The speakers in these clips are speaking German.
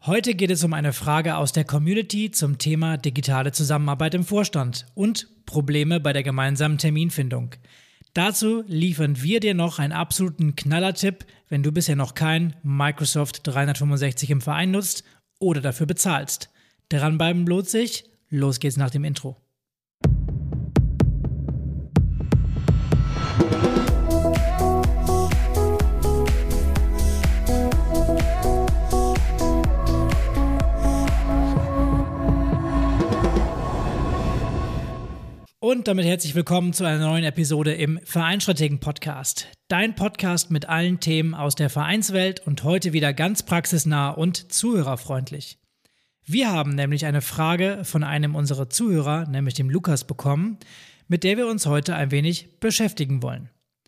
Heute geht es um eine Frage aus der Community zum Thema digitale Zusammenarbeit im Vorstand und Probleme bei der gemeinsamen Terminfindung. Dazu liefern wir dir noch einen absoluten Knallertipp, wenn du bisher noch kein Microsoft 365 im Verein nutzt oder dafür bezahlst. Dranbleiben lohnt sich. Los geht's nach dem Intro. Und damit herzlich willkommen zu einer neuen Episode im Vereinsstrategen-Podcast. Dein Podcast mit allen Themen aus der Vereinswelt und heute wieder ganz praxisnah und zuhörerfreundlich. Wir haben nämlich eine Frage von einem unserer Zuhörer, nämlich dem Lukas, bekommen, mit der wir uns heute ein wenig beschäftigen wollen.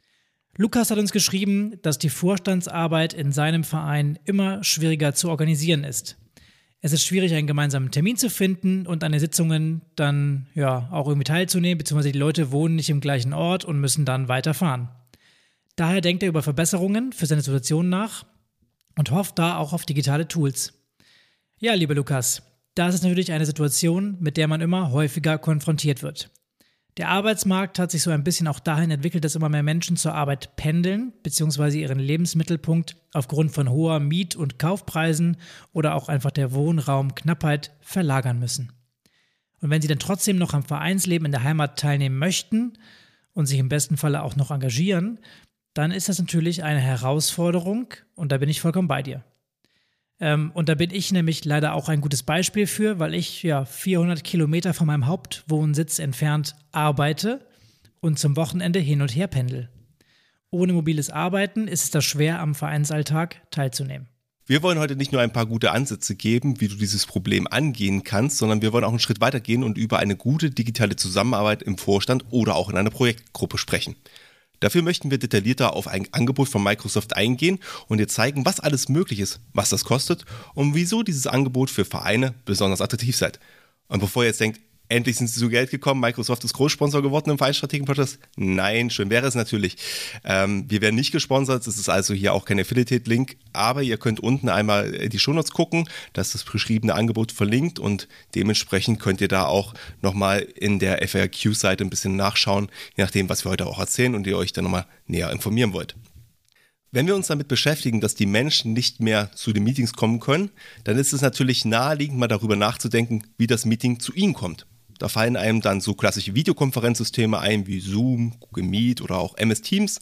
Lukas hat uns geschrieben, dass die Vorstandsarbeit in seinem Verein immer schwieriger zu organisieren ist. Es ist schwierig, einen gemeinsamen Termin zu finden und an den Sitzungen dann auch irgendwie teilzunehmen, beziehungsweise die Leute wohnen nicht im gleichen Ort und müssen dann weiterfahren. Daher denkt er über Verbesserungen für seine Situation nach und hofft da auch auf digitale Tools. Ja, lieber Lukas, das ist natürlich eine Situation, mit der man immer häufiger konfrontiert wird. Der Arbeitsmarkt hat sich so ein bisschen auch dahin entwickelt, dass immer mehr Menschen zur Arbeit pendeln, beziehungsweise ihren Lebensmittelpunkt aufgrund von hoher Miet- und Kaufpreisen oder auch einfach der Wohnraumknappheit verlagern müssen. Und wenn sie dann trotzdem noch am Vereinsleben in der Heimat teilnehmen möchten und sich im besten Falle auch noch engagieren, dann ist das natürlich eine Herausforderung und da bin ich vollkommen bei dir. Und da bin ich nämlich leider auch ein gutes Beispiel für, weil ich 400 Kilometer von meinem Hauptwohnsitz entfernt arbeite und zum Wochenende hin und her pendel. Ohne mobiles Arbeiten ist es da schwer, am Vereinsalltag teilzunehmen. Wir wollen heute nicht nur ein paar gute Ansätze geben, wie du dieses Problem angehen kannst, sondern wir wollen auch einen Schritt weitergehen und über eine gute digitale Zusammenarbeit im Vorstand oder auch in einer Projektgruppe sprechen. Dafür möchten wir detaillierter auf ein Angebot von Microsoft eingehen und dir zeigen, was alles möglich ist, was das kostet und wieso dieses Angebot für Vereine besonders attraktiv seid. Und bevor ihr jetzt denkt, endlich sind sie zu Geld gekommen, Microsoft ist Großsponsor geworden im Vereinsstrategen-Podcast. Nein, schön wäre es natürlich. Wir werden nicht gesponsert, es ist also hier auch kein Affiliate-Link, aber ihr könnt unten einmal die Shownotes gucken, da ist das beschriebene Angebot verlinkt und dementsprechend könnt ihr da auch nochmal in der FAQ-Seite ein bisschen nachschauen, je nachdem, was wir heute auch erzählen und ihr euch dann nochmal näher informieren wollt. Wenn wir uns damit beschäftigen, dass die Menschen nicht mehr zu den Meetings kommen können, dann ist es natürlich naheliegend, mal darüber nachzudenken, wie das Meeting zu ihnen kommt. Da fallen einem dann so klassische Videokonferenzsysteme ein, wie Zoom, Google Meet oder auch MS Teams.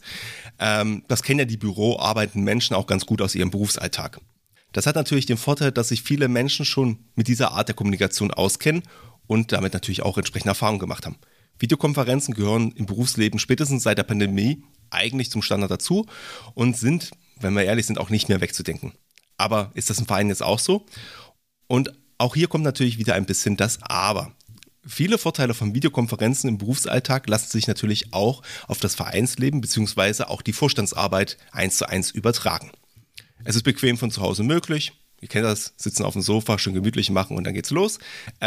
Das kennen ja die büroarbeitenden Menschen auch ganz gut aus ihrem Berufsalltag. Das hat natürlich den Vorteil, dass sich viele Menschen schon mit dieser Art der Kommunikation auskennen und damit natürlich auch entsprechende Erfahrungen gemacht haben. Videokonferenzen gehören im Berufsleben spätestens seit der Pandemie eigentlich zum Standard dazu und sind, wenn wir ehrlich sind, auch nicht mehr wegzudenken. Aber ist das im Verein jetzt auch so? Und auch hier kommt natürlich wieder ein bisschen das Aber. Viele Vorteile von Videokonferenzen im Berufsalltag lassen sich natürlich auch auf das Vereinsleben bzw. auch die Vorstandsarbeit 1:1 übertragen. Es ist bequem von zu Hause möglich. Ihr kennt das, sitzen auf dem Sofa, schön gemütlich machen und dann geht's los.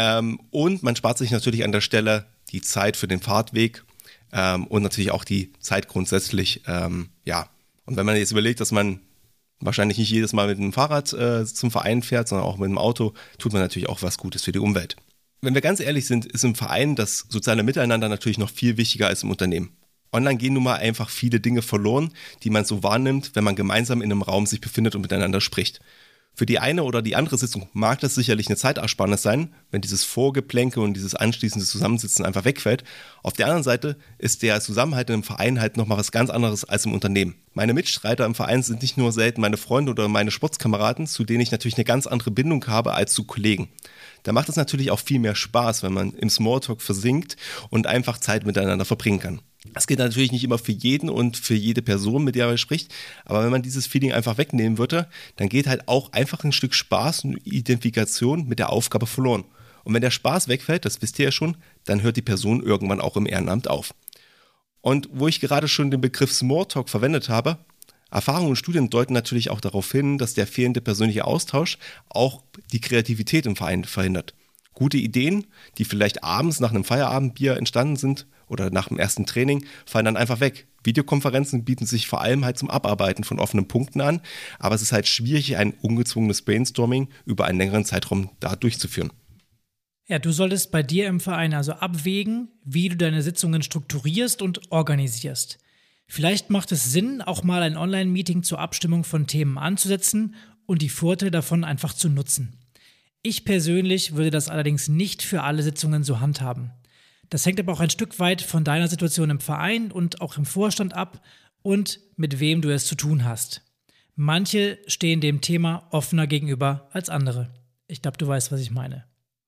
Und man spart sich natürlich an der Stelle die Zeit für den Fahrtweg und natürlich auch die Zeit grundsätzlich. Und wenn man jetzt überlegt, dass man wahrscheinlich nicht jedes Mal mit dem Fahrrad zum Verein fährt, sondern auch mit dem Auto, tut man natürlich auch was Gutes für die Umwelt. Wenn wir ganz ehrlich sind, ist im Verein das soziale Miteinander natürlich noch viel wichtiger als im Unternehmen. Online gehen nun mal einfach viele Dinge verloren, die man so wahrnimmt, wenn man gemeinsam in einem Raum sich befindet und miteinander spricht. Für die eine oder die andere Sitzung mag das sicherlich eine Zeitersparnis sein, wenn dieses Vorgeplänke und dieses anschließende Zusammensitzen einfach wegfällt. Auf der anderen Seite ist der Zusammenhalt in einem Verein halt nochmal was ganz anderes als im Unternehmen. Meine Mitstreiter im Verein sind nicht nur selten meine Freunde oder meine Sportskameraden, zu denen ich natürlich eine ganz andere Bindung habe als zu Kollegen. Da macht es natürlich auch viel mehr Spaß, wenn man im Smalltalk versinkt und einfach Zeit miteinander verbringen kann. Das geht natürlich nicht immer für jeden und für jede Person, mit der man spricht, aber wenn man dieses Feeling einfach wegnehmen würde, dann geht halt auch einfach ein Stück Spaß und Identifikation mit der Aufgabe verloren. Und wenn der Spaß wegfällt, das wisst ihr ja schon, dann hört die Person irgendwann auch im Ehrenamt auf. Und wo ich gerade schon den Begriff Smalltalk verwendet habe, Erfahrungen und Studien deuten natürlich auch darauf hin, dass der fehlende persönliche Austausch auch die Kreativität im Verein verhindert. Gute Ideen, die vielleicht abends nach einem Feierabendbier entstanden sind oder nach dem ersten Training, fallen dann einfach weg, Videokonferenzen bieten sich vor allem halt zum Abarbeiten von offenen Punkten an, aber es ist halt schwierig, ein ungezwungenes Brainstorming über einen längeren Zeitraum da durchzuführen. Ja, du solltest bei dir im Verein also abwägen, wie du deine Sitzungen strukturierst und organisierst. Vielleicht macht es Sinn, auch mal ein Online-Meeting zur Abstimmung von Themen anzusetzen und die Vorteile davon einfach zu nutzen. Ich persönlich würde das allerdings nicht für alle Sitzungen so handhaben. Das hängt aber auch ein Stück weit von deiner Situation im Verein und auch im Vorstand ab und mit wem du es zu tun hast. Manche stehen dem Thema offener gegenüber als andere. Ich glaube, du weißt, was ich meine.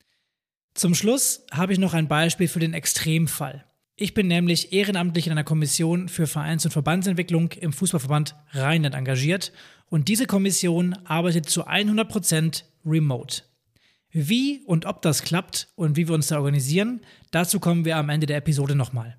Zum Schluss habe ich noch ein Beispiel für den Extremfall. Ich bin nämlich ehrenamtlich in einer Kommission für Vereins- und Verbandsentwicklung im Fußballverband Rheinland engagiert und diese Kommission arbeitet zu 100% remote. Wie und ob das klappt und wie wir uns da organisieren, dazu kommen wir am Ende der Episode nochmal.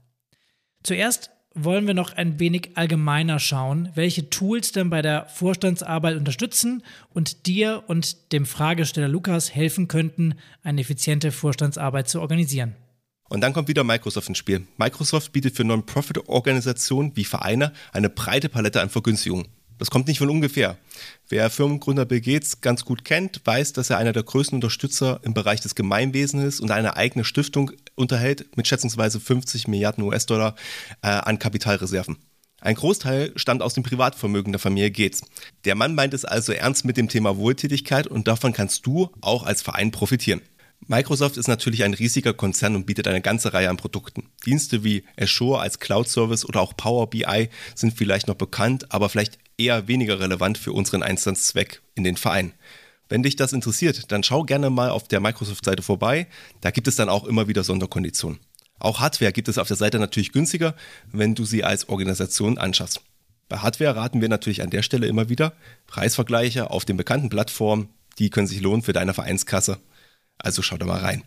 Zuerst wollen wir noch ein wenig allgemeiner schauen, welche Tools denn bei der Vorstandsarbeit unterstützen und dir und dem Fragesteller Lukas helfen könnten, eine effiziente Vorstandsarbeit zu organisieren. Und dann kommt wieder Microsoft ins Spiel. Microsoft bietet für Non-Profit-Organisationen wie Vereine eine breite Palette an Vergünstigungen. Das kommt nicht von ungefähr. Wer Firmengründer Bill Gates ganz gut kennt, weiß, dass er einer der größten Unterstützer im Bereich des Gemeinwesens ist und eine eigene Stiftung unterhält mit schätzungsweise 50 Milliarden US-Dollar an Kapitalreserven. Ein Großteil stammt aus dem Privatvermögen der Familie Gates. Der Mann meint es also ernst mit dem Thema Wohltätigkeit und davon kannst du auch als Verein profitieren. Microsoft ist natürlich ein riesiger Konzern und bietet eine ganze Reihe an Produkten. Dienste wie Azure als Cloud-Service oder auch Power BI sind vielleicht noch bekannt, aber vielleicht eher weniger relevant für unseren Einsatzzweck in den Verein. Wenn dich das interessiert, dann schau gerne mal auf der Microsoft-Seite vorbei. Da gibt es dann auch immer wieder Sonderkonditionen. Auch Hardware gibt es auf der Seite natürlich günstiger, wenn du sie als Organisation anschaffst. Bei Hardware raten wir natürlich an der Stelle immer wieder Preisvergleiche auf den bekannten Plattformen, die können sich lohnen für deine Vereinskasse. Also schau da mal rein.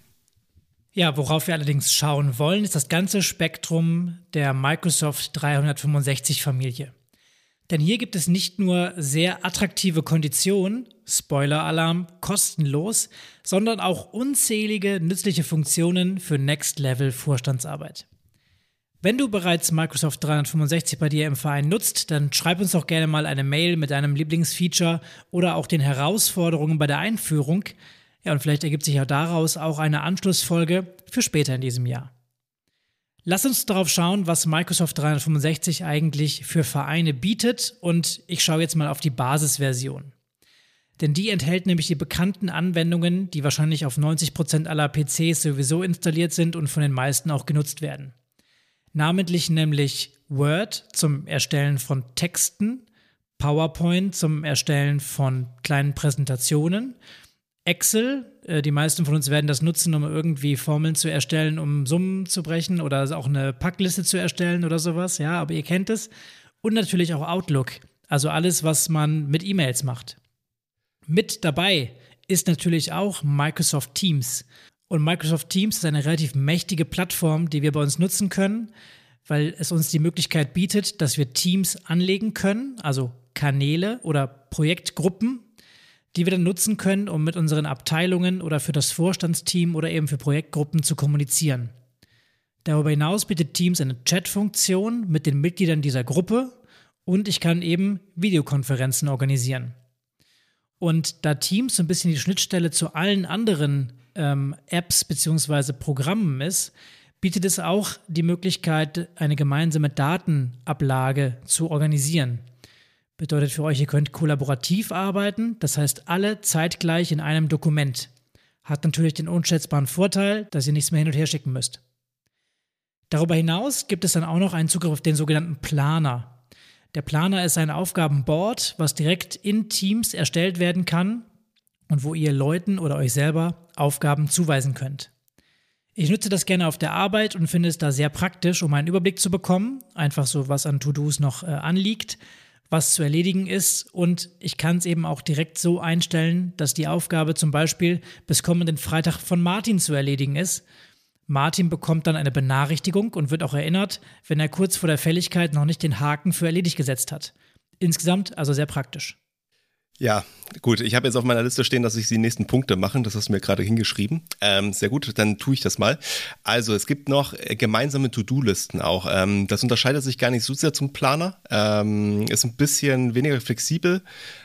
Ja, worauf wir allerdings schauen wollen, ist das ganze Spektrum der Microsoft 365-Familie. Denn hier gibt es nicht nur sehr attraktive Konditionen, Spoiler-Alarm, kostenlos, sondern auch unzählige nützliche Funktionen für Next-Level-Vorstandsarbeit. Wenn du bereits Microsoft 365 bei dir im Verein nutzt, dann schreib uns doch gerne mal eine Mail mit deinem Lieblingsfeature oder auch den Herausforderungen bei der Einführung. Ja, und vielleicht ergibt sich ja daraus auch eine Anschlussfolge für später in diesem Jahr. Lass uns darauf schauen, was Microsoft 365 eigentlich für Vereine bietet und ich schaue jetzt mal auf die Basisversion. Denn die enthält nämlich die bekannten Anwendungen, die wahrscheinlich auf 90% aller PCs sowieso installiert sind und von den meisten auch genutzt werden. Namentlich nämlich Word zum Erstellen von Texten, PowerPoint zum Erstellen von kleinen Präsentationen, Excel, die meisten von uns werden das nutzen, um irgendwie Formeln zu erstellen, um Summen zu brechen oder auch eine Packliste zu erstellen oder sowas, ja, aber ihr kennt es. Und natürlich auch Outlook, also alles, was man mit E-Mails macht. Mit dabei ist natürlich auch Microsoft Teams. Und Microsoft Teams ist eine relativ mächtige Plattform, die wir bei uns nutzen können, weil es uns die Möglichkeit bietet, dass wir Teams anlegen können, also Kanäle oder Projektgruppen, die wir dann nutzen können, um mit unseren Abteilungen oder für das Vorstandsteam oder eben für Projektgruppen zu kommunizieren. Darüber hinaus bietet Teams eine Chat-Funktion mit den Mitgliedern dieser Gruppe und ich kann eben Videokonferenzen organisieren. Und da Teams so ein bisschen die Schnittstelle zu allen anderen Apps bzw. Programmen ist, bietet es auch die Möglichkeit, eine gemeinsame Datenablage zu organisieren. Bedeutet für euch, ihr könnt kollaborativ arbeiten, das heißt alle zeitgleich in einem Dokument. Hat natürlich den unschätzbaren Vorteil, dass ihr nichts mehr hin und her schicken müsst. Darüber hinaus gibt es dann auch noch einen Zugriff auf den sogenannten Planer. Der Planer ist ein Aufgabenboard, was direkt in Teams erstellt werden kann und wo ihr Leuten oder euch selber Aufgaben zuweisen könnt. Ich nutze das gerne auf der Arbeit und finde es da sehr praktisch, um einen Überblick zu bekommen, einfach so was an To-Dos noch anliegt, was zu erledigen ist und ich kann es eben auch direkt so einstellen, dass die Aufgabe zum Beispiel bis kommenden Freitag von Martin zu erledigen ist. Martin bekommt dann eine Benachrichtigung und wird auch erinnert, wenn er kurz vor der Fälligkeit noch nicht den Haken für erledigt gesetzt hat. Insgesamt also sehr praktisch. Ja, gut. Ich habe jetzt auf meiner Liste stehen, dass ich die nächsten Punkte machen. Das hast du mir gerade hingeschrieben. Sehr gut, dann tue ich das mal. Also es gibt noch gemeinsame To-Do-Listen auch. Das unterscheidet sich gar nicht so sehr zum Planer. Ist ein bisschen weniger flexibel.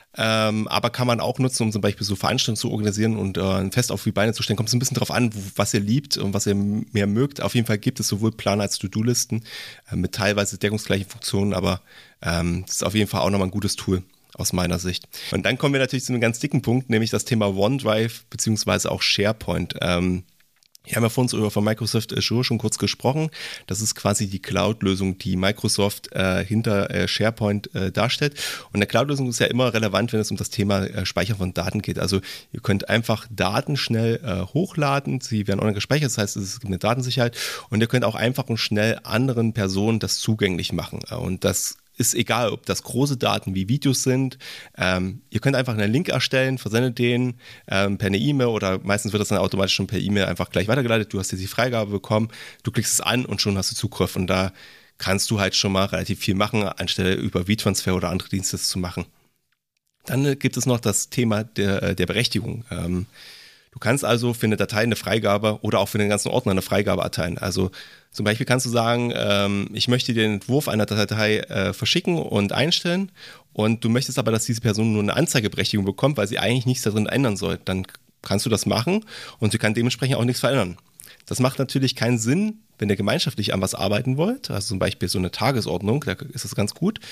Aber kann man auch nutzen, um zum Beispiel so Veranstaltungen zu organisieren und ein Fest auf die Beine zu stellen. Kommt es ein bisschen drauf an, was ihr liebt und was ihr mehr mögt. Auf jeden Fall gibt es sowohl Planer als To-Do-Listen mit teilweise deckungsgleichen Funktionen, aber das ist auf jeden Fall auch nochmal ein gutes Tool aus meiner Sicht. Und dann kommen wir natürlich zu einem ganz dicken Punkt, nämlich das Thema OneDrive beziehungsweise auch SharePoint. Wir haben ja vor uns von Microsoft Azure schon kurz gesprochen. Das ist quasi die Cloud-Lösung, die Microsoft hinter SharePoint darstellt. Und eine Cloud-Lösung ist ja immer relevant, wenn es um das Thema Speichern von Daten geht. Also ihr könnt einfach Daten schnell hochladen. Sie werden online gespeichert, das heißt, es gibt eine Datensicherheit. Und ihr könnt auch einfach und schnell anderen Personen das zugänglich machen. Und das ist egal, ob das große Daten wie Videos sind. Ihr könnt einfach einen Link erstellen, versendet den per eine E-Mail oder meistens wird das dann automatisch schon per E-Mail einfach gleich weitergeleitet. Du hast jetzt die Freigabe bekommen, du klickst es an und schon hast du Zugriff. Und da kannst du halt schon mal relativ viel machen, anstelle über WeTransfer oder andere Dienste zu machen. Dann gibt es noch das Thema der Berechtigung. Du kannst also für eine Datei eine Freigabe oder auch für den ganzen Ordner eine Freigabe erteilen. Also zum Beispiel kannst du sagen, ich möchte den Entwurf einer Datei verschicken und einstellen und du möchtest aber, dass diese Person nur eine Anzeigeberechtigung bekommt, weil sie eigentlich nichts darin ändern soll. Dann kannst du das machen und sie kann dementsprechend auch nichts verändern. Das macht natürlich keinen Sinn, wenn ihr gemeinschaftlich an was arbeiten wollt, also zum Beispiel so eine Tagesordnung, da ist das ganz gut.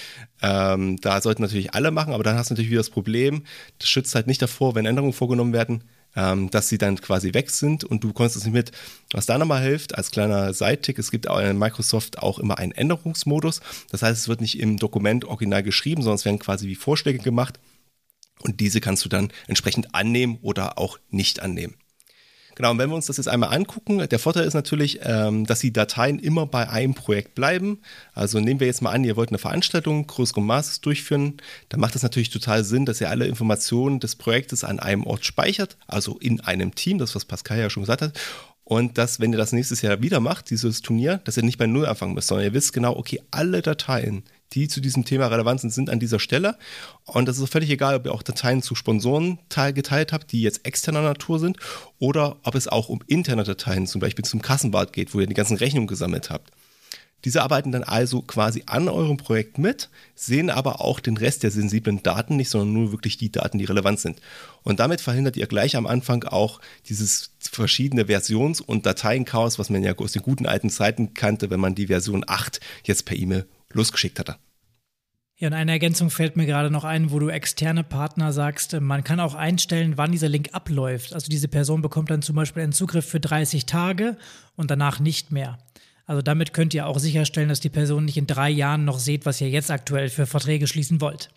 Da sollten natürlich alle machen, aber dann hast du natürlich wieder das Problem, das schützt halt nicht davor, wenn Änderungen vorgenommen werden, dass sie dann quasi weg sind und du kommst es nicht mit. Was da nochmal hilft, als kleiner Side-Tick, es gibt auch in Microsoft auch immer einen Änderungsmodus. Das heißt, es wird nicht im Dokument original geschrieben, sondern es werden quasi wie Vorschläge gemacht und diese kannst du dann entsprechend annehmen oder auch nicht annehmen. Genau, und wenn wir uns das jetzt einmal angucken, der Vorteil ist natürlich, dass die Dateien immer bei einem Projekt bleiben. Also nehmen wir jetzt mal an, ihr wollt eine Veranstaltung größeren Maßes durchführen, dann macht es natürlich total Sinn, dass ihr alle Informationen des Projektes an einem Ort speichert, also in einem Team, das was Pascal ja schon gesagt hat. Und dass, wenn ihr das nächstes Jahr wieder macht, dieses Turnier, dass ihr nicht bei Null anfangen müsst, sondern ihr wisst genau, okay, alle Dateien, die zu diesem Thema relevant sind, sind an dieser Stelle. Und das ist völlig egal, ob ihr auch Dateien zu Sponsoren geteilt habt, die jetzt externer Natur sind, oder ob es auch um interne Dateien, zum Beispiel zum Kassenbad geht, wo ihr die ganzen Rechnungen gesammelt habt. Diese arbeiten dann also quasi an eurem Projekt mit, sehen aber auch den Rest der sensiblen Daten nicht, sondern nur wirklich die Daten, die relevant sind. Und damit verhindert ihr gleich am Anfang auch dieses verschiedene Versions- und Dateienchaos, was man ja aus den guten alten Zeiten kannte, wenn man die Version 8 jetzt per E-Mail losgeschickt hatte. Ja, und eine Ergänzung fällt mir gerade noch ein, wo du externe Partner sagst, man kann auch einstellen, wann dieser Link abläuft. Also diese Person bekommt dann zum Beispiel einen Zugriff für 30 Tage und danach nicht mehr. Also damit könnt ihr auch sicherstellen, dass die Person nicht in 3 Jahren noch seht, was ihr jetzt aktuell für Verträge schließen wollt.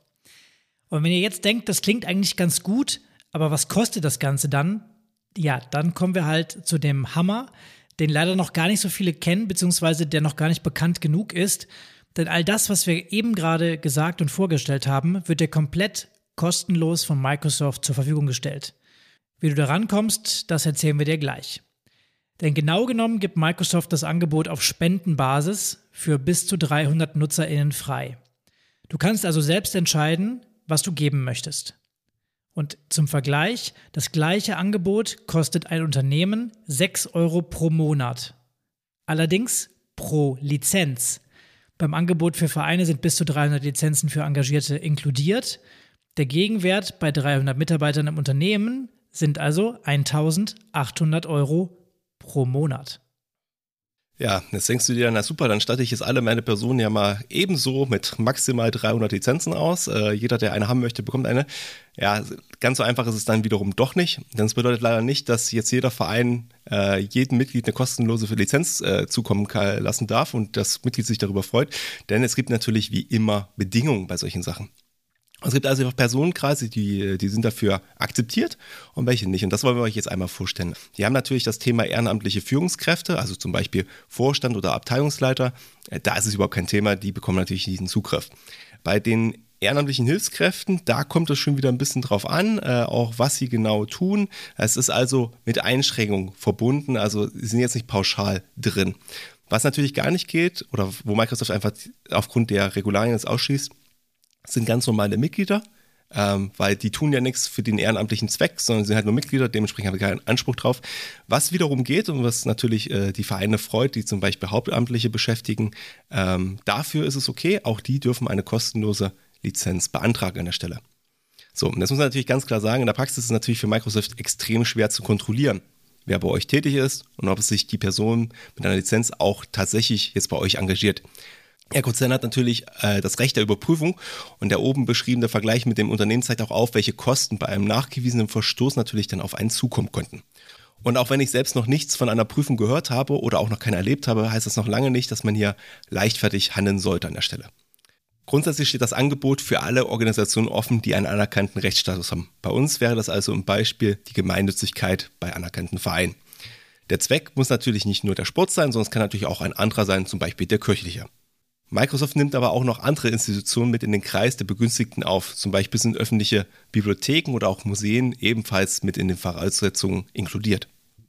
Und wenn ihr jetzt denkt, das klingt eigentlich ganz gut, aber was kostet das Ganze dann? Ja, dann kommen wir halt zu dem Hammer, den leider noch gar nicht so viele kennen, beziehungsweise der noch gar nicht bekannt genug ist. Denn all das, was wir eben gerade gesagt und vorgestellt haben, wird dir komplett kostenlos von Microsoft zur Verfügung gestellt. Wie du da rankommst, das erzählen wir dir gleich. Denn genau genommen gibt Microsoft das Angebot auf Spendenbasis für bis zu 300 NutzerInnen frei. Du kannst also selbst entscheiden, was du geben möchtest. Und zum Vergleich, das gleiche Angebot kostet ein Unternehmen 6 € pro Monat. Allerdings pro Lizenz. Beim Angebot für Vereine sind bis zu 300 Lizenzen für Engagierte inkludiert. Der Gegenwert bei 300 Mitarbeitern im Unternehmen sind also 1.800 € pro Monat. Ja, jetzt denkst du dir, na super, dann statte ich jetzt alle meine Personen ja mal ebenso mit maximal 300 Lizenzen aus. Jeder, der eine haben möchte, bekommt eine. Ja, ganz so einfach ist es dann wiederum doch nicht. Denn es bedeutet leider nicht, dass jetzt jeder Verein jedem Mitglied eine kostenlose Lizenz zukommen lassen darf und das Mitglied sich darüber freut. Denn es gibt natürlich wie immer Bedingungen bei solchen Sachen. Es gibt also Personenkreise, die sind dafür akzeptiert und welche nicht. Und das wollen wir euch jetzt einmal vorstellen. Die haben natürlich das Thema ehrenamtliche Führungskräfte, also zum Beispiel Vorstand oder Abteilungsleiter. Da ist es überhaupt kein Thema, die bekommen natürlich diesen Zugriff. Bei den ehrenamtlichen Hilfskräften, da kommt es schon wieder ein bisschen drauf an, auch was sie genau tun. Es ist also mit Einschränkungen verbunden, also sie sind jetzt nicht pauschal drin. Was natürlich gar nicht geht oder wo Microsoft einfach aufgrund der Regularien jetzt ausschließt, sind ganz normale Mitglieder. weil die tun ja nichts für den ehrenamtlichen Zweck, sondern sie sind halt nur Mitglieder, dementsprechend haben wir keinen Anspruch drauf. Was wiederum geht und was natürlich die Vereine freut, die zum Beispiel Hauptamtliche beschäftigen, dafür ist es okay, auch die dürfen eine kostenlose Lizenz beantragen an der Stelle. So, und das muss man natürlich ganz klar sagen, in der Praxis ist es natürlich für Microsoft extrem schwer zu kontrollieren, wer bei euch tätig ist und ob sich die Person mit einer Lizenz auch tatsächlich jetzt bei euch engagiert. ErgoZen hat natürlich das Recht der Überprüfung und der oben beschriebene Vergleich mit dem Unternehmen zeigt auch auf, welche Kosten bei einem nachgewiesenen Verstoß natürlich dann auf einen zukommen könnten. Und auch wenn ich selbst noch nichts von einer Prüfung gehört habe oder auch noch keine erlebt habe, heißt das noch lange nicht, dass man hier leichtfertig handeln sollte an der Stelle. Grundsätzlich steht das Angebot für alle Organisationen offen, die einen anerkannten Rechtsstatus haben. Bei uns wäre das also im Beispiel die Gemeinnützigkeit bei anerkannten Vereinen. Der Zweck muss natürlich nicht nur der Sport sein, sondern es kann natürlich auch ein anderer sein, zum Beispiel der kirchliche. Microsoft nimmt aber auch noch andere Institutionen mit in den Kreis der Begünstigten auf. Zum Beispiel sind öffentliche Bibliotheken oder auch Museen ebenfalls mit in den Voraussetzungen inkludiert.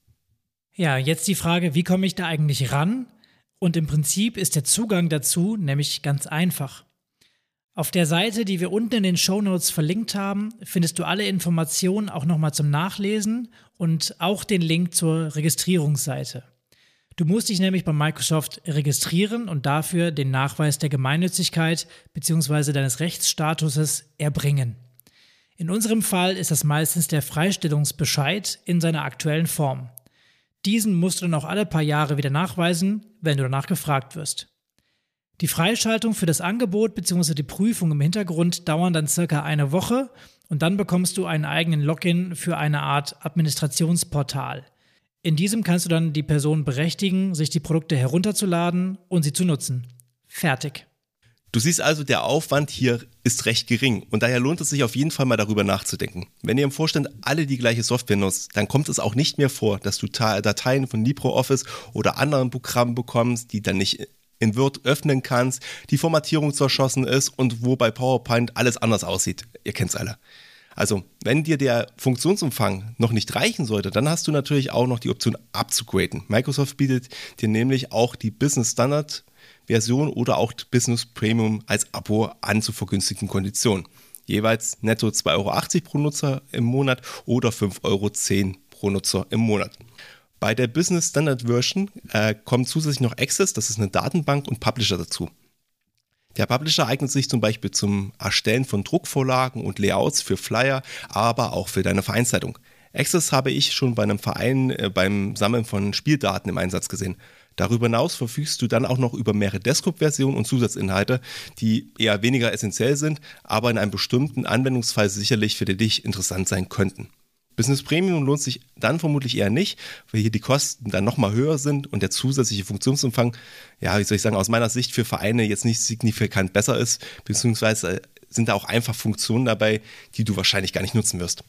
Ja, jetzt die Frage, wie komme ich da eigentlich ran? Und im Prinzip ist der Zugang dazu nämlich ganz einfach. Auf der Seite, die wir unten in den Shownotes verlinkt haben, findest du alle Informationen auch nochmal zum Nachlesen und auch den Link zur Registrierungsseite. Du musst dich nämlich bei Microsoft registrieren und dafür den Nachweis der Gemeinnützigkeit bzw. deines Rechtsstatuses erbringen. In unserem Fall ist das meistens der Freistellungsbescheid in seiner aktuellen Form. Diesen musst du dann auch alle paar Jahre wieder nachweisen, wenn du danach gefragt wirst. Die Freischaltung für das Angebot bzw. die Prüfung im Hintergrund dauern dann circa eine Woche und dann bekommst du einen eigenen Login für eine Art Administrationsportal. In diesem kannst du dann die Person berechtigen, sich die Produkte herunterzuladen und sie zu nutzen. Fertig. Du siehst also, der Aufwand hier ist recht gering und daher lohnt es sich auf jeden Fall mal darüber nachzudenken. Wenn ihr im Vorstand alle die gleiche Software nutzt, dann kommt es auch nicht mehr vor, dass du Dateien von LibreOffice oder anderen Programmen bekommst, die dann nicht in Word öffnen kannst, die Formatierung zerschossen ist und wo bei PowerPoint alles anders aussieht. Ihr kennt's alle. Also, wenn dir der Funktionsumfang noch nicht reichen sollte, dann hast du natürlich auch noch die Option abzugraden. Microsoft bietet dir nämlich auch die Business Standard Version oder auch Business Premium als Abo an zu vergünstigten Konditionen. Jeweils netto 2,80 € pro Nutzer im Monat oder 5,10 € pro Nutzer im Monat. Bei der Business Standard Version kommt zusätzlich noch Access, das ist eine Datenbank, und Publisher dazu. Der Publisher eignet sich zum Beispiel zum Erstellen von Druckvorlagen und Layouts für Flyer, aber auch für deine Vereinszeitung. Access habe ich schon bei einem Verein beim Sammeln von Spieldaten im Einsatz gesehen. Darüber hinaus verfügst du dann auch noch über mehrere Desktop-Versionen und Zusatzinhalte, die eher weniger essentiell sind, aber in einem bestimmten Anwendungsfall sicherlich für dich interessant sein könnten. Business Premium lohnt sich dann vermutlich eher nicht, weil hier die Kosten dann nochmal höher sind und der zusätzliche Funktionsumfang, ja, wie soll ich sagen, aus meiner Sicht für Vereine jetzt nicht signifikant besser ist, beziehungsweise sind da auch einfach Funktionen dabei, die du wahrscheinlich gar nicht nutzen wirst.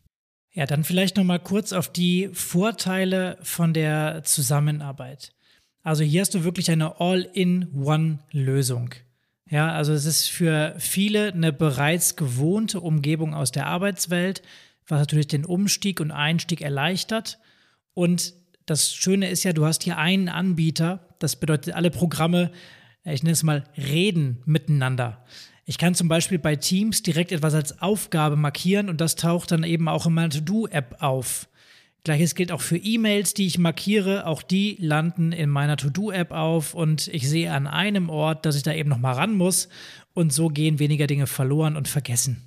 Ja, dann vielleicht nochmal kurz auf die Vorteile von der Zusammenarbeit. Also hier hast du wirklich eine All-in-One-Lösung. Ja, also es ist für viele eine bereits gewohnte Umgebung aus der Arbeitswelt, was natürlich den Umstieg und Einstieg erleichtert. Und das Schöne ist ja, du hast hier einen Anbieter. Das bedeutet, alle Programme, ich nenne es mal, reden miteinander. Ich kann zum Beispiel bei Teams direkt etwas als Aufgabe markieren und das taucht dann eben auch in meiner To-Do-App auf. Gleiches gilt auch für E-Mails, die ich markiere. Auch die landen in meiner To-Do-App auf und ich sehe an einem Ort, dass ich da eben nochmal ran muss. Und so gehen weniger Dinge verloren und vergessen.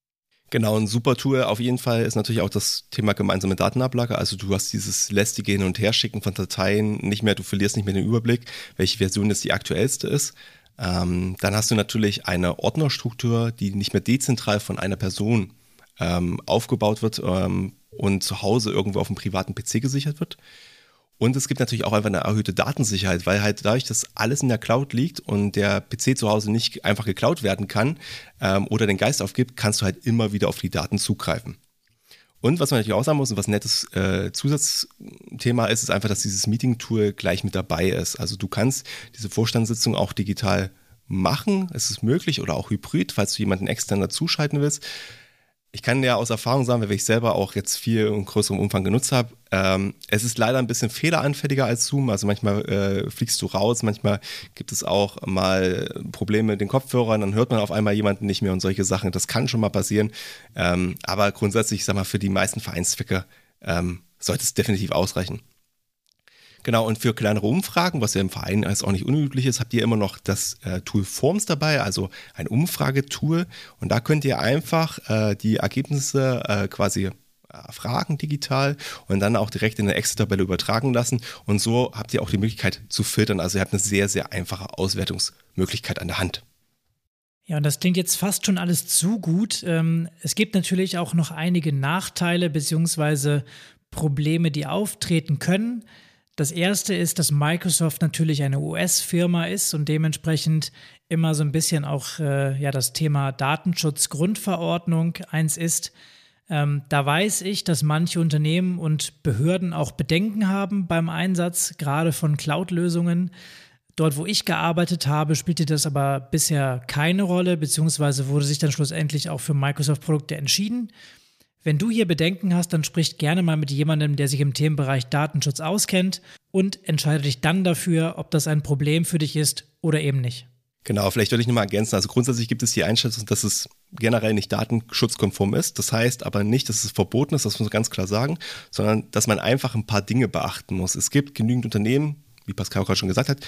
Genau, ein super Tool auf jeden Fall ist natürlich auch das Thema gemeinsame Datenablage. Also du hast dieses lästige Hin- und Herschicken von Dateien nicht mehr, du verlierst nicht mehr den Überblick, welche Version jetzt die aktuellste ist. Dann hast du natürlich eine Ordnerstruktur, die nicht mehr dezentral von einer Person aufgebaut wird und zu Hause irgendwo auf dem privaten PC gesichert wird. Und es gibt natürlich auch einfach eine erhöhte Datensicherheit, weil halt dadurch, dass alles in der Cloud liegt und der PC zu Hause nicht einfach geklaut werden kann oder den Geist aufgibt, kannst du halt immer wieder auf die Daten zugreifen. Und was man natürlich auch sagen muss und was ein nettes Zusatzthema ist, ist einfach, dass dieses Meeting-Tool gleich mit dabei ist. Also du kannst diese Vorstandssitzung auch digital machen, es ist möglich, oder auch hybrid, falls du jemanden extern dazuschalten willst. Ich kann ja aus Erfahrung sagen, weil ich selber auch jetzt viel in größerem Umfang genutzt habe, Es ist leider ein bisschen fehleranfälliger als Zoom, also manchmal fliegst du raus, manchmal gibt es auch mal Probleme mit den Kopfhörern, dann hört man auf einmal jemanden nicht mehr und solche Sachen, das kann schon mal passieren, aber grundsätzlich, ich sag mal, für die meisten Vereinszwecke sollte es definitiv ausreichen. Genau, und für kleinere Umfragen, was ja im Verein als auch nicht unüblich ist, habt ihr immer noch das Tool Forms dabei, also ein Umfragetool. Und da könnt ihr einfach die Ergebnisse quasi fragen digital und dann auch direkt in eine Excel-Tabelle übertragen lassen. Und so habt ihr auch die Möglichkeit zu filtern. Also ihr habt eine sehr, sehr einfache Auswertungsmöglichkeit an der Hand. Ja, und das klingt jetzt fast schon alles zu gut. Es gibt natürlich auch noch einige Nachteile bzw. Probleme, die auftreten können. Das erste ist, dass Microsoft natürlich eine US-Firma ist und dementsprechend immer so ein bisschen auch das Thema Datenschutzgrundverordnung eins ist. Da weiß ich, dass manche Unternehmen und Behörden auch Bedenken haben beim Einsatz, gerade von Cloud-Lösungen. Dort, wo ich gearbeitet habe, spielte das aber bisher keine Rolle, beziehungsweise wurde sich dann schlussendlich auch für Microsoft-Produkte entschieden. Wenn du hier Bedenken hast, dann sprich gerne mal mit jemandem, der sich im Themenbereich Datenschutz auskennt und entscheide dich dann dafür, ob das ein Problem für dich ist oder eben nicht. Genau, vielleicht würde ich nochmal ergänzen. Also grundsätzlich gibt es die Einschätzung, dass es generell nicht datenschutzkonform ist. Das heißt aber nicht, dass es verboten ist, das muss man ganz klar sagen, sondern dass man einfach ein paar Dinge beachten muss. Es gibt genügend Unternehmen, wie Pascal gerade schon gesagt hat,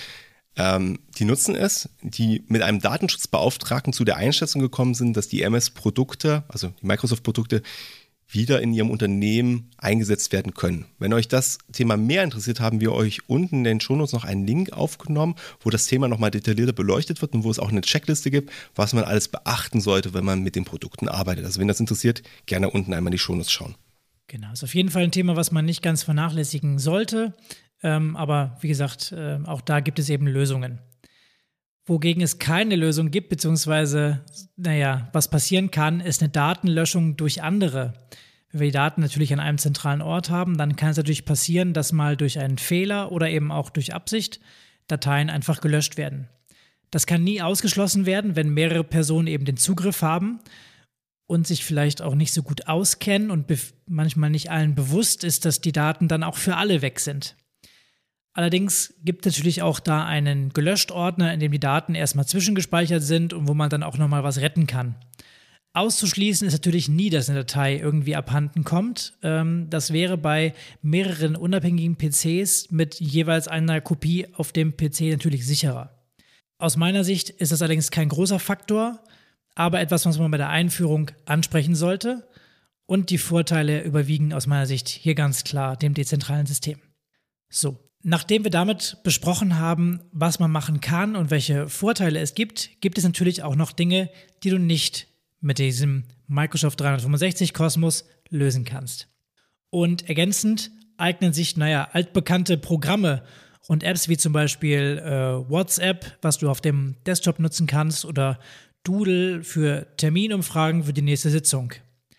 die nutzen es, die mit einem Datenschutzbeauftragten zu der Einschätzung gekommen sind, dass die MS-Produkte, also die Microsoft-Produkte, wieder in ihrem Unternehmen eingesetzt werden können. Wenn euch das Thema mehr interessiert, haben wir euch unten in den Shownotes noch einen Link aufgenommen, wo das Thema nochmal detaillierter beleuchtet wird und wo es auch eine Checkliste gibt, was man alles beachten sollte, wenn man mit den Produkten arbeitet. Also wenn das interessiert, gerne unten einmal in die Shownotes schauen. Genau, ist auf jeden Fall ein Thema, was man nicht ganz vernachlässigen sollte. Aber wie gesagt, auch da gibt es eben Lösungen. Wogegen es keine Lösung gibt, beziehungsweise, was passieren kann, ist eine Datenlöschung durch andere. Wenn wir die Daten natürlich an einem zentralen Ort haben, dann kann es natürlich passieren, dass mal durch einen Fehler oder eben auch durch Absicht Dateien einfach gelöscht werden. Das kann nie ausgeschlossen werden, wenn mehrere Personen eben den Zugriff haben und sich vielleicht auch nicht so gut auskennen und manchmal nicht allen bewusst ist, dass die Daten dann auch für alle weg sind. Allerdings gibt es natürlich auch da einen Gelöscht-Ordner, in dem die Daten erstmal zwischengespeichert sind und wo man dann auch nochmal was retten kann. Auszuschließen ist natürlich nie, dass eine Datei irgendwie abhanden kommt. Das wäre bei mehreren unabhängigen PCs mit jeweils einer Kopie auf dem PC natürlich sicherer. Aus meiner Sicht ist das allerdings kein großer Faktor, aber etwas, was man bei der Einführung ansprechen sollte. Und die Vorteile überwiegen aus meiner Sicht hier ganz klar dem dezentralen System. So. Nachdem wir damit besprochen haben, was man machen kann und welche Vorteile es gibt, gibt es natürlich auch noch Dinge, die du nicht mit diesem Microsoft 365-Kosmos lösen kannst. Und ergänzend eignen sich, altbekannte Programme und Apps wie zum Beispiel WhatsApp, was du auf dem Desktop nutzen kannst, oder Doodle für Terminumfragen für die nächste Sitzung.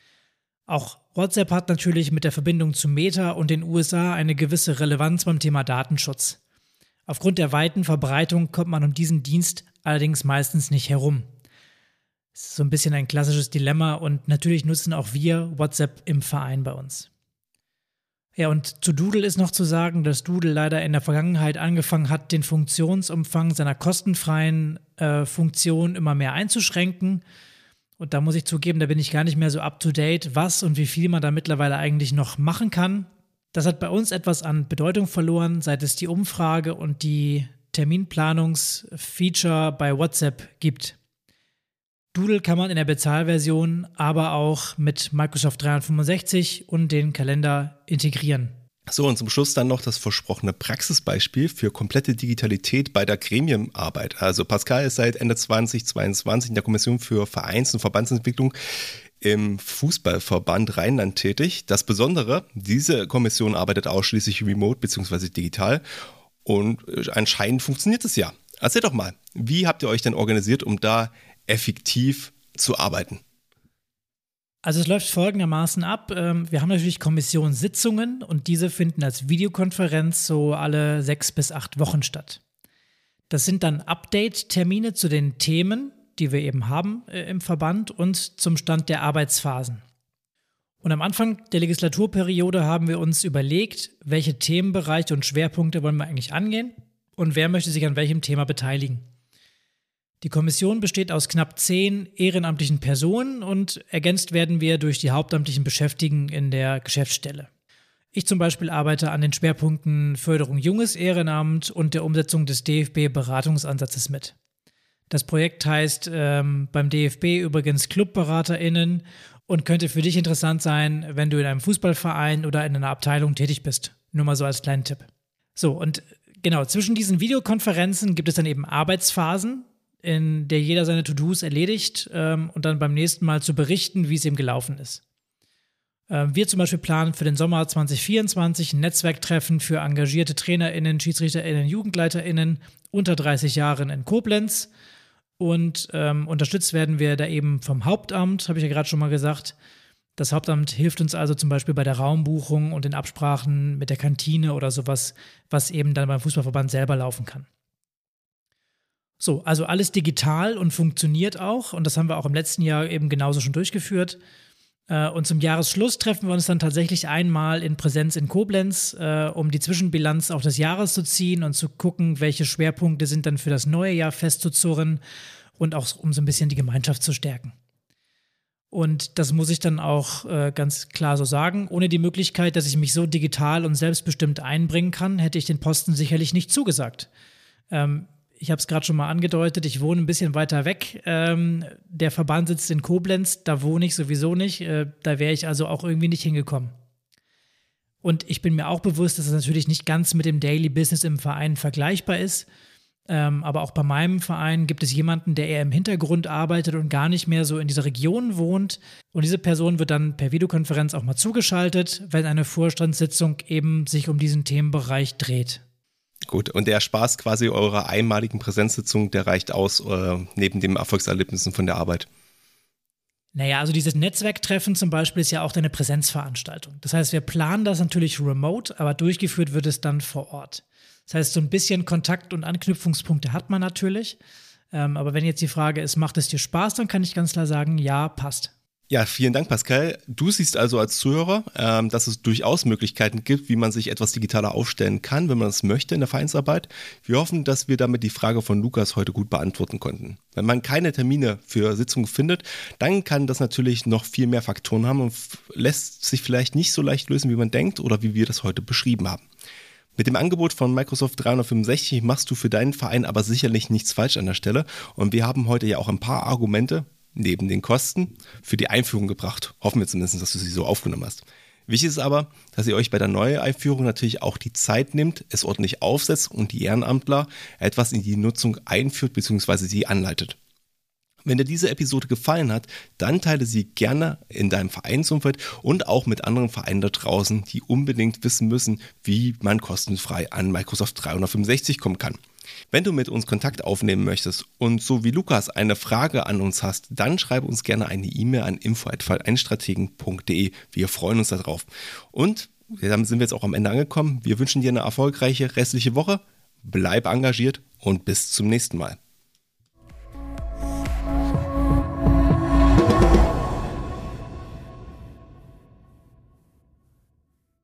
Auch WhatsApp hat natürlich mit der Verbindung zu Meta und den USA eine gewisse Relevanz beim Thema Datenschutz. Aufgrund der weiten Verbreitung kommt man um diesen Dienst allerdings meistens nicht herum. Das ist so ein bisschen ein klassisches Dilemma und natürlich nutzen auch wir WhatsApp im Verein bei uns. Ja, und zu Doodle ist noch zu sagen, dass Doodle leider in der Vergangenheit angefangen hat, den Funktionsumfang seiner kostenfreien Funktion immer mehr einzuschränken. Und da muss ich zugeben, da bin ich gar nicht mehr so up-to-date, was und wie viel man da mittlerweile eigentlich noch machen kann. Das hat bei uns etwas an Bedeutung verloren, seit es die Umfrage und die Terminplanungsfeature bei WhatsApp gibt. Doodle kann man in der Bezahlversion aber auch mit Microsoft 365 und den Kalender integrieren. So, und zum Schluss dann noch das versprochene Praxisbeispiel für komplette Digitalität bei der Gremienarbeit. Also Pascal ist seit Ende 2022 in der Kommission für Vereins- und Verbandsentwicklung im Fußballverband Rheinland tätig. Das Besondere, diese Kommission arbeitet ausschließlich remote bzw. digital und anscheinend funktioniert es ja. Erzähl doch mal, wie habt ihr euch denn organisiert, um da effektiv zu arbeiten? Also es läuft folgendermaßen ab. Wir haben natürlich Kommissionssitzungen und diese finden als Videokonferenz so alle 6 bis 8 Wochen statt. Das sind dann Update-Termine zu den Themen, die wir eben haben im Verband und zum Stand der Arbeitsphasen. Und am Anfang der Legislaturperiode haben wir uns überlegt, welche Themenbereiche und Schwerpunkte wollen wir eigentlich angehen und wer möchte sich an welchem Thema beteiligen. Die Kommission besteht aus knapp 10 ehrenamtlichen Personen und ergänzt werden wir durch die hauptamtlichen Beschäftigten in der Geschäftsstelle. Ich zum Beispiel arbeite an den Schwerpunkten Förderung junges Ehrenamt und der Umsetzung des DFB-Beratungsansatzes mit. Das Projekt heißt beim DFB übrigens ClubberaterInnen und könnte für dich interessant sein, wenn du in einem Fußballverein oder in einer Abteilung tätig bist. Nur mal so als kleinen Tipp. So, und genau, zwischen diesen Videokonferenzen gibt es dann eben Arbeitsphasen, in der jeder seine To-Dos erledigt und dann beim nächsten Mal zu berichten, wie es ihm gelaufen ist. Wir zum Beispiel planen für den Sommer 2024 ein Netzwerktreffen für engagierte TrainerInnen, SchiedsrichterInnen, JugendleiterInnen unter 30 Jahren in Koblenz. Und unterstützt werden wir da eben vom Hauptamt, habe ich ja gerade schon mal gesagt. Das Hauptamt hilft uns also zum Beispiel bei der Raumbuchung und den Absprachen mit der Kantine oder sowas, was eben dann beim Fußballverband selber laufen kann. So, also alles digital und funktioniert auch. Und das haben wir auch im letzten Jahr eben genauso schon durchgeführt. Und zum Jahresschluss treffen wir uns dann tatsächlich einmal in Präsenz in Koblenz, um die Zwischenbilanz auch des Jahres zu ziehen und zu gucken, welche Schwerpunkte sind dann für das neue Jahr festzuzurren und auch um so ein bisschen die Gemeinschaft zu stärken. Und das muss ich dann auch ganz klar so sagen. Ohne die Möglichkeit, dass ich mich so digital und selbstbestimmt einbringen kann, hätte ich den Posten sicherlich nicht zugesagt. Ich habe es gerade schon mal angedeutet, ich wohne ein bisschen weiter weg. Der Verband sitzt in Koblenz, da wohne ich sowieso nicht. Da wäre ich also auch irgendwie nicht hingekommen. Und ich bin mir auch bewusst, dass es natürlich nicht ganz mit dem Daily Business im Verein vergleichbar ist. Aber auch bei meinem Verein gibt es jemanden, der eher im Hintergrund arbeitet und gar nicht mehr so in dieser Region wohnt. Und diese Person wird dann per Videokonferenz auch mal zugeschaltet, wenn eine Vorstandssitzung eben sich um diesen Themenbereich dreht. Gut, und der Spaß quasi eurer einmaligen Präsenzsitzung, der reicht aus neben den Erfolgserlebnissen von der Arbeit? Naja, also dieses Netzwerktreffen zum Beispiel ist ja auch eine Präsenzveranstaltung. Das heißt, wir planen das natürlich remote, aber durchgeführt wird es dann vor Ort. Das heißt, so ein bisschen Kontakt- und Anknüpfungspunkte hat man natürlich. Aber wenn jetzt die Frage ist, macht es dir Spaß, dann kann ich ganz klar sagen, ja, passt. Ja, vielen Dank, Pascal. Du siehst also als Zuhörer, dass es durchaus Möglichkeiten gibt, wie man sich etwas digitaler aufstellen kann, wenn man es möchte in der Vereinsarbeit. Wir hoffen, dass wir damit die Frage von Lukas heute gut beantworten konnten. Wenn man keine Termine für Sitzungen findet, dann kann das natürlich noch viel mehr Faktoren haben und lässt sich vielleicht nicht so leicht lösen, wie man denkt oder wie wir das heute beschrieben haben. Mit dem Angebot von Microsoft 365 machst du für deinen Verein aber sicherlich nichts falsch an der Stelle. Und wir haben heute ja auch ein paar Argumente neben den Kosten für die Einführung gebracht. Hoffen wir zumindest, dass du sie so aufgenommen hast. Wichtig ist aber, dass ihr euch bei der Neueinführung natürlich auch die Zeit nimmt, es ordentlich aufsetzt und die Ehrenamtler etwas in die Nutzung einführt bzw. sie anleitet. Wenn dir diese Episode gefallen hat, dann teile sie gerne in deinem Vereinsumfeld und auch mit anderen Vereinen da draußen, die unbedingt wissen müssen, wie man kostenfrei an Microsoft 365 kommen kann. Wenn du mit uns Kontakt aufnehmen möchtest und so wie Lukas eine Frage an uns hast, dann schreibe uns gerne eine E-Mail an info@vereinstrategen.de. Wir freuen uns darauf. Und damit sind wir jetzt auch am Ende angekommen. Wir wünschen dir eine erfolgreiche restliche Woche. Bleib engagiert und bis zum nächsten Mal.